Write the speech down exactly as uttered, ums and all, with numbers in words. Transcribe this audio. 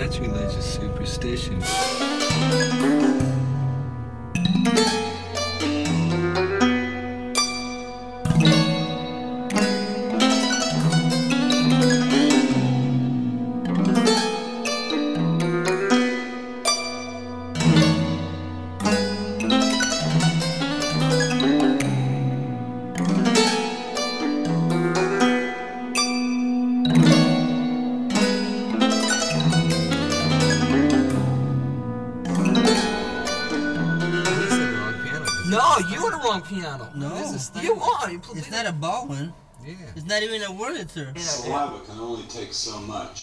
That's religious superstition. No, you were the wrong piano. No. You are. You It's not a Baldwin. Yeah. It's not even a Wurlitzer. Saliva can only take so much.